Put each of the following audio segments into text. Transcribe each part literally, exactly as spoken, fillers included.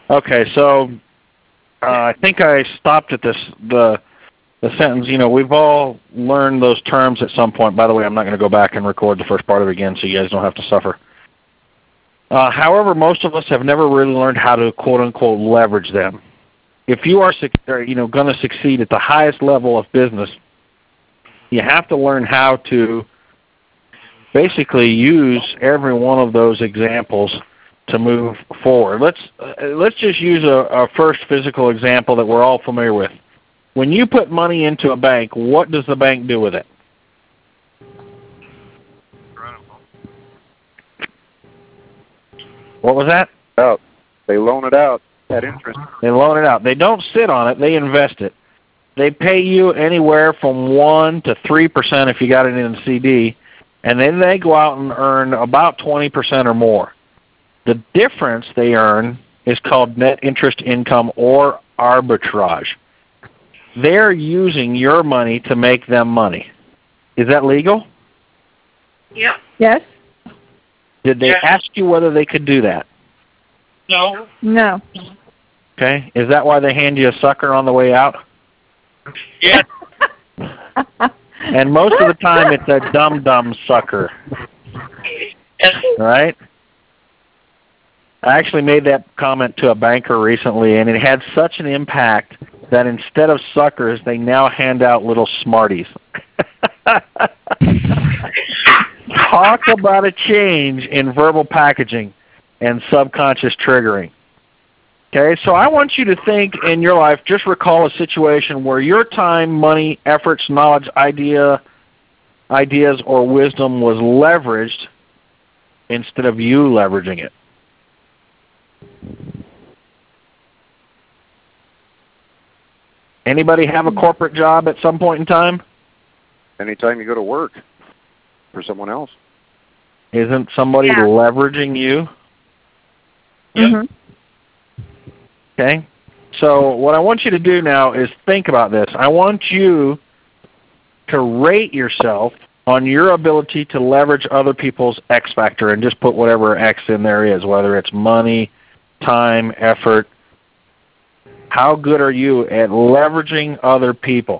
Okay, so uh, I think I stopped at this the the sentence. You know, we've all learned those terms at some point. By the way, I'm not going to go back and record the first part of it again, so you guys don't have to suffer. Uh, however, most of us have never really learned how to quote unquote leverage them. If you are, you know, going to succeed at the highest level of business, you have to learn how to basically use every one of those examples to move forward. Let's uh, let's just use a, a first physical example that we're all familiar with. When you put money into a bank, what does the bank do with it? What was that? Oh, they loan it out at interest. They loan it out. They don't sit on it. They invest it. They pay you anywhere from one to three percent if you got it in a C D, and then they go out and earn about twenty percent or more. The difference they earn is called net interest income or arbitrage. They're using your money to make them money. Is that legal? Yep. Yes. Did they Yes. ask you whether they could do that? No. No. Okay. Is that why they hand you a sucker on the way out? Yes. And most of the time it's a dumb-dumb sucker. Yes. Right? I actually made that comment to a banker recently, and it had such an impact that instead of suckers, they now hand out little Smarties. Talk about a change in verbal packaging and subconscious triggering. Okay, so I want you to think in your life, just recall a situation where your time, money, efforts, knowledge, idea, ideas, or wisdom was leveraged instead of you leveraging it. Anybody have a corporate job at some point in time? Anytime you go to work for someone else. Isn't somebody Yeah. leveraging you? Mm-hmm. Okay? So what I want you to do now is think about this. I want you to rate yourself on your ability to leverage other people's X factor and just put whatever X in there is, whether it's money, time, effort. How good are you at leveraging other people?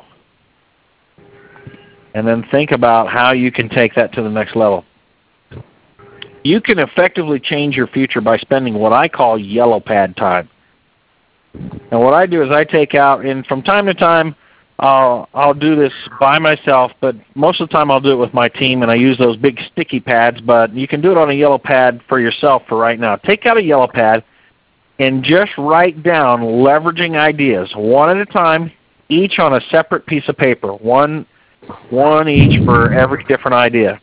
And then think about how you can take that to the next level. You can effectively change your future by spending what I call yellow pad time. And what I do is I take out, and from time to time, I'll, I'll do this by myself, but most of the time I'll do it with my team, and I use those big sticky pads, but you can do it on a yellow pad for yourself for right now. Take out a yellow pad and just write down leveraging ideas, one at a time, each on a separate piece of paper, one, one each for every different idea.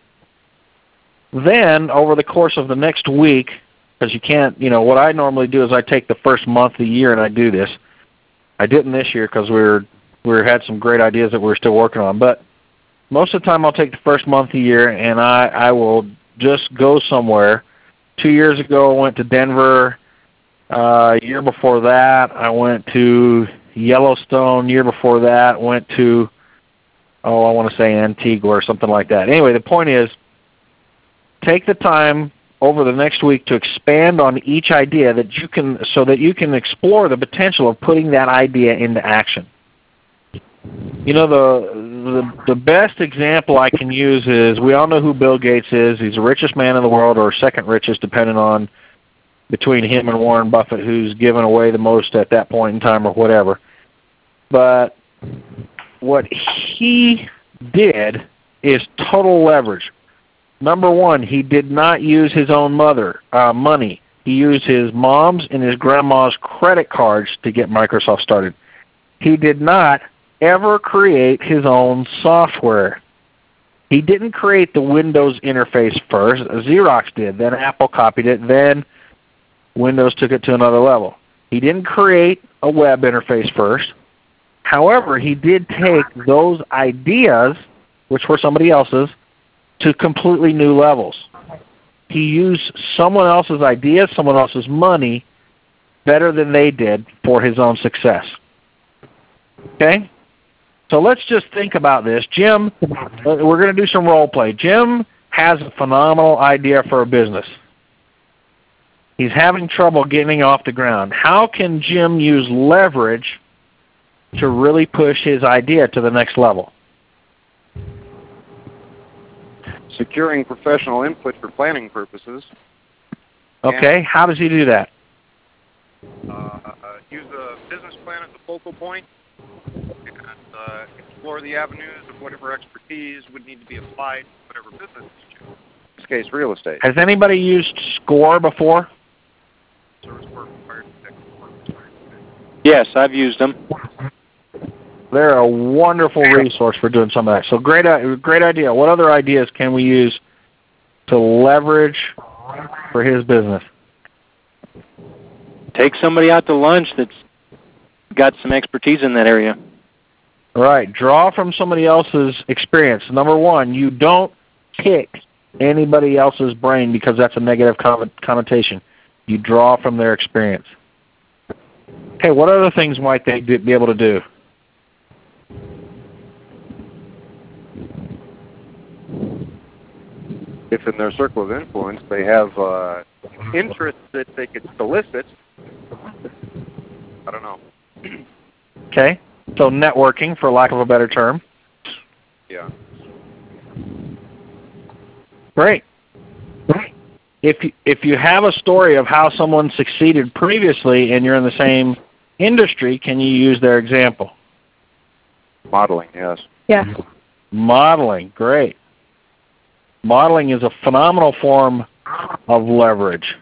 Then, over the course of the next week, because you can't, you know, what I normally do is I take the first month of the year and I do this. I didn't this year because we were, we were, had some great ideas that we were still working on. But most of the time I'll take the first month of the year and I, I will just go somewhere. Two years ago I went to Denver. Uh, year before that I went to Yellowstone. Year before that went to, oh, I want to say Antigua or something like that. Anyway, the point is, take the time over the next week to expand on each idea that you can, so that you can explore the potential of putting that idea into action. You know, the, the the best example I can use is, we all know who Bill Gates is. He's the richest man in the world, or second richest, depending on between him and Warren Buffett, who's given away the most at that point in time or whatever. But what he did is total leverage. Number one, he did not use his own mother uh, money. He used his mom's and his grandma's credit cards to get Microsoft started. He did not ever create his own software. He didn't create the Windows interface first. Xerox did. Then Apple copied it. Then Windows took it to another level. He didn't create a web interface first. However, he did take those ideas, which were somebody else's, to completely new levels. He used someone else's ideas, someone else's money, better than they did for his own success. Okay? So let's just think about this. Jim, we're going to do some role play. Jim has a phenomenal idea for a business. He's having trouble getting off the ground. How can Jim use leverage to really push his idea to the next level? Securing professional input for planning purposes. Okay, how does he do that? Uh, uh, use a business plan as a focal point and uh, explore the avenues of whatever expertise would need to be applied to whatever business you choose. In this case, real estate. Has anybody used SCORE before? Service work required to Yes, I've used them. They're a wonderful resource for doing some of that. So great, great idea. What other ideas can we use to leverage for his business? Take somebody out to lunch that's got some expertise in that area. Right. Draw from somebody else's experience. Number one, you don't pick anybody else's brain because that's a negative connotation. You draw from their experience. Okay, what other things might they be able to do? If in their circle of influence they have uh, interests that they could solicit, I don't know. Okay, so networking, for lack of a better term. Yeah. Great. If you, if you have a story of how someone succeeded previously and you're in the same industry, can you use their example? Modeling, yes. Yes. Modeling, great. Modeling is a phenomenal form of leverage.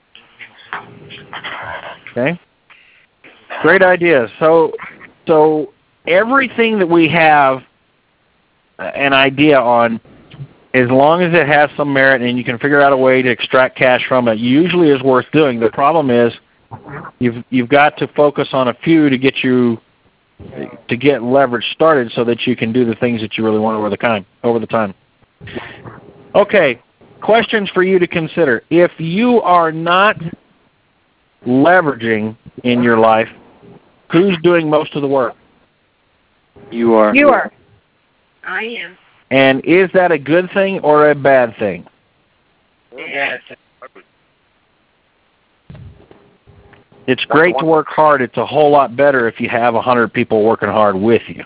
Okay? Great idea. So, so everything that we have an idea on, as long as it has some merit and you can figure out a way to extract cash from it, usually is worth doing. The problem is you've you've got to focus on a few to get you to get leverage started so that you can do the things that you really want over the time over the time. Okay, questions for you to consider. If you are not leveraging in your life, who's doing most of the work? You are. You are. I am. And is that a good thing or a bad thing? Yes. It's great to work hard. It's a whole lot better if you have a hundred people working hard with you.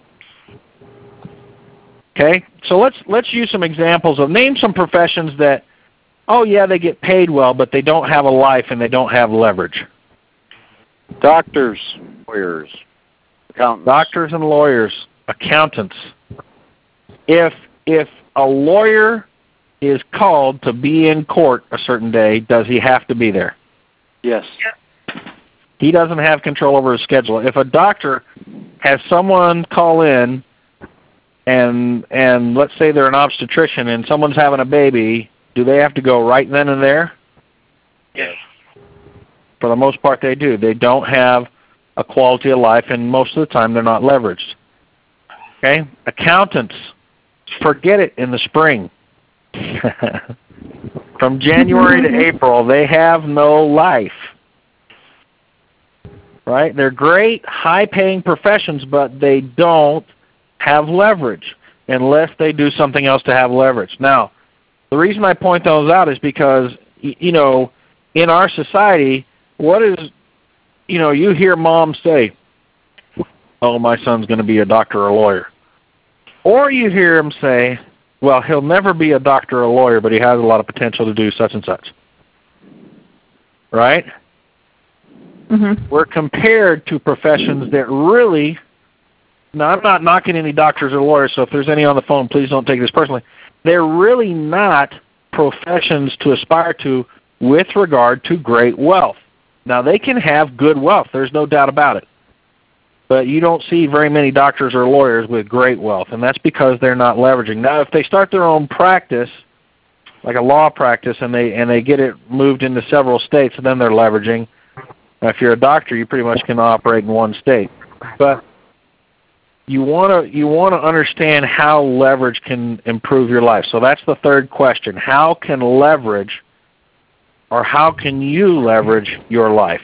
Okay, so let's let's use some examples of name some professions that, oh yeah, they get paid well, but they don't have a life and they don't have leverage. Doctors, lawyers, accountants. Doctors and lawyers, accountants. If if a lawyer is called to be in court a certain day, does he have to be there? Yes. He doesn't have control over his schedule. If a doctor has someone call in and and let's say they're an obstetrician and someone's having a baby, do they have to go right then and there? Yes. For the most part they do. They don't have a quality of life and most of the time they're not leveraged. Okay? Accountants, forget it in the spring. From January to April, they have no life. Right? They're great, high-paying professions, but they don't have leverage unless they do something else to have leverage. Now, the reason I point those out is because, you know, in our society, what is, you know, you hear moms say, oh, my son's going to be a doctor or a lawyer. Or you hear them say, well, he'll never be a doctor or a lawyer, but he has a lot of potential to do such and such. Right? Mm-hmm. We're compared to professions that really, now I'm not knocking any doctors or lawyers, so if there's any on the phone, please don't take this personally. They're really not professions to aspire to with regard to great wealth. Now, they can have good wealth. There's no doubt about it. But you don't see very many doctors or lawyers with great wealth, and that's because they're not leveraging. Now, if they start their own practice, like a law practice, and they and they get it moved into several states, and then they're leveraging. Now, if you're a doctor, you pretty much can operate in one state. But you want to you want to understand how leverage can improve your life. So that's the third question. How can leverage, or how can you leverage your life?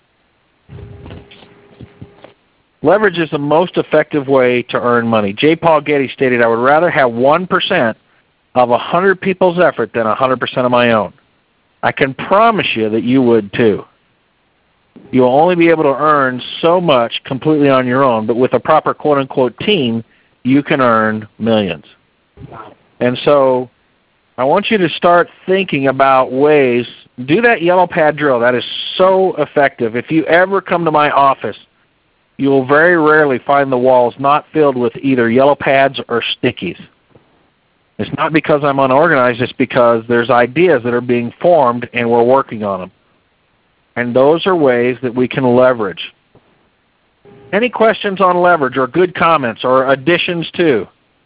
Leverage is the most effective way to earn money. J. Paul Getty stated, I would rather have one percent of one hundred people's effort than one hundred percent of my own. I can promise you that you would too. You'll only be able to earn so much completely on your own, but with a proper quote-unquote team, you can earn millions. And so I want you to start thinking about ways. Do that yellow pad drill. That is so effective. If you ever come to my office, you will very rarely find the walls not filled with either yellow pads or stickies. It's not because I'm unorganized. It's because there's ideas that are being formed and we're working on them. And those are ways that we can leverage. Any questions on leverage or good comments or additions to?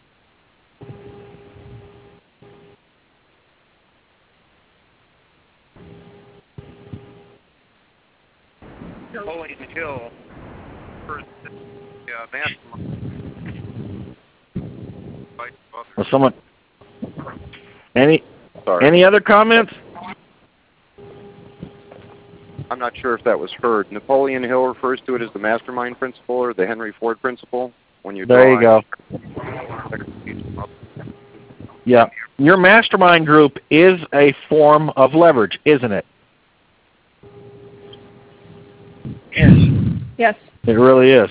Napoleon Hill, first uh, mastermind. Well, someone, any, Sorry. any other comments? I'm not sure if that was heard. Napoleon Hill refers to it as the mastermind principle or the Henry Ford principle. When you're there you go. Drawing. Yeah. Your mastermind group is a form of leverage, isn't it? Yes. It really is.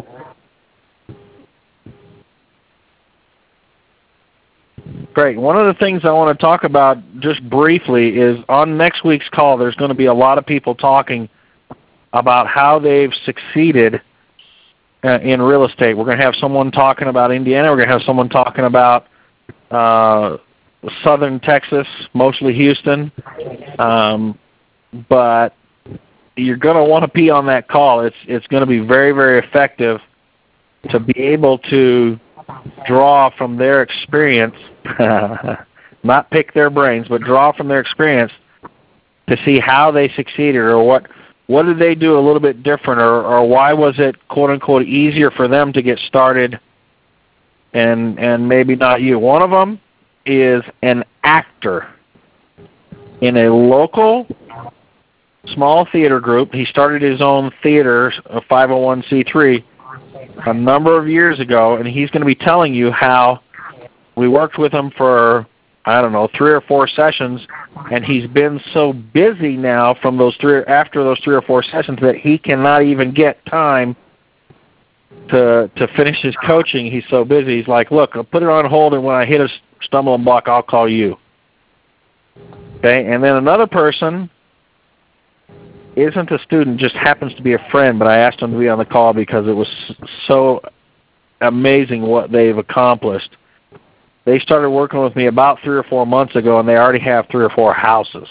Great. One of the things I want to talk about just briefly is on next week's call, there's going to be a lot of people talking about how they've succeeded uh, in real estate. We're going to have someone talking about Indiana. We're going to have someone talking about uh, southern Texas, mostly Houston. Um, but you're going to want to be on that call. It's, it's going to be very, very effective to be able to draw from their experience, not pick their brains, but draw from their experience to see how they succeeded or what what did they do a little bit different or, or why was it, quote-unquote, easier for them to get started and, and maybe not you. One of them is an actor in a local small theater group. He started his own theater, a five oh one c three, a number of years ago, and he's going to be telling you how we worked with him for, I don't know, three or four sessions, and he's been so busy now from those three, after those three or four sessions that he cannot even get time to to finish his coaching. He's so busy. He's like, look, I'll put it on hold, and when I hit a stumbling block, I'll call you. Okay, and then another person isn't a student, just happens to be a friend, but I asked him to be on the call because it was so amazing what they've accomplished. They started working with me about three or four months ago, and they already have three or four houses.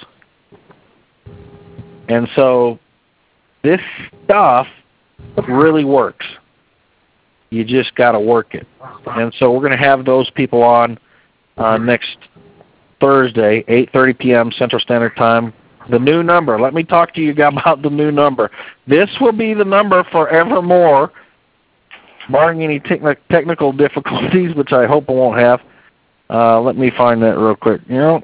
And so this stuff really works. You just got to work it. And so we're going to have those people on uh, next Thursday, eight thirty p m Central Standard Time. The new number. Let me talk to you about the new number. This will be the number forevermore, barring any te- technical difficulties, which I hope I won't have. Uh, let me find that real quick. You know,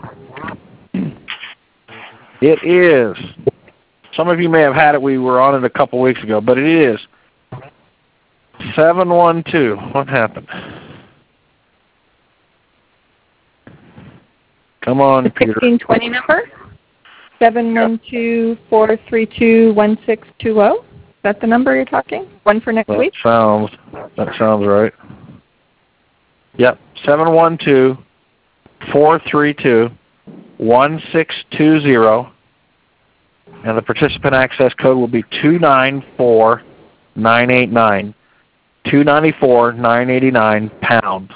it is. Some of you may have had it. We were on it a couple weeks ago, but it is seven one two. What happened? Come on, The Peter. sixteen twenty number? seven one two, four three two, one six two zero? Is that the number you're talking? One for next That week? sounds, that sounds right. Yep, seven one two, four three two, one six two zero, and the participant access code will be two nine four nine eight nine, two nine four nine eight nine, pound.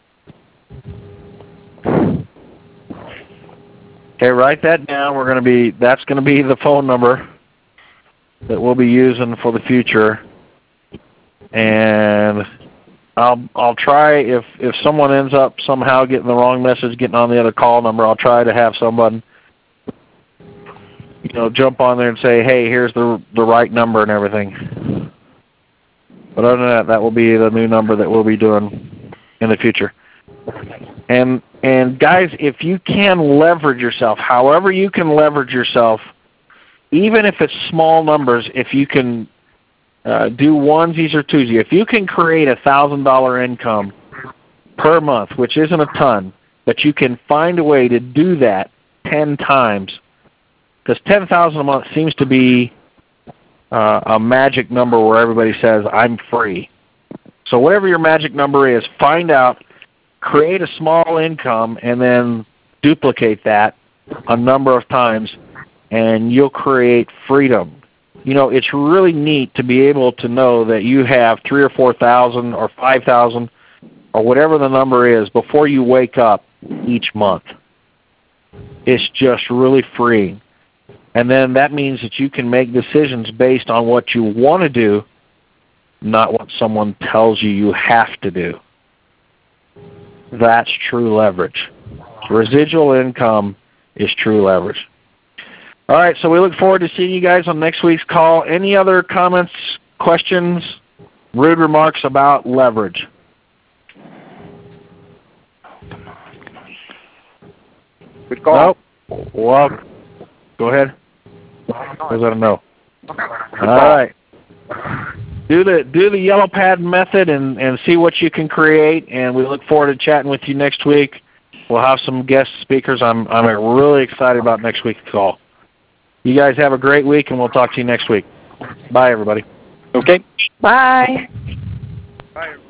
Okay, write that down. We're going to be, that's going to be the phone number that we'll be using for the future. And I'll I'll try, if if someone ends up somehow getting the wrong message, getting on the other call number, I'll try to have someone, you know, jump on there and say, hey, here's the the right number and everything. But other than that, that will be the new number that we'll be doing in the future. And and guys, if you can leverage yourself, however you can leverage yourself, even if it's small numbers, if you can uh, do onesies or twosies, if you can create a thousand dollar income per month, which isn't a ton, but you can find a way to do that ten times, because ten thousand a month seems to be uh, a magic number where everybody says, I'm free. So whatever your magic number is, find out, create a small income, and then duplicate that a number of times, and you'll create freedom. You know, it's really neat to be able to know that you have three or four thousand or five thousand or whatever the number is before you wake up each month. It's just really freeing. And then that means that you can make decisions based on what you want to do, not what someone tells you you have to do. That's true leverage. Residual income is true leverage. All right, so we look forward to seeing you guys on next week's call. Any other comments, questions, rude remarks about leverage? Good call. Nope. Well, go ahead. Was that a no? Good All call. right. Do the do the yellow pad method and, and see what you can create, and we look forward to chatting with you next week. We'll have some guest speakers. I'm I'm really excited about next week's call. You guys have a great week, and we'll talk to you next week. Bye, everybody. Okay. Bye. Bye.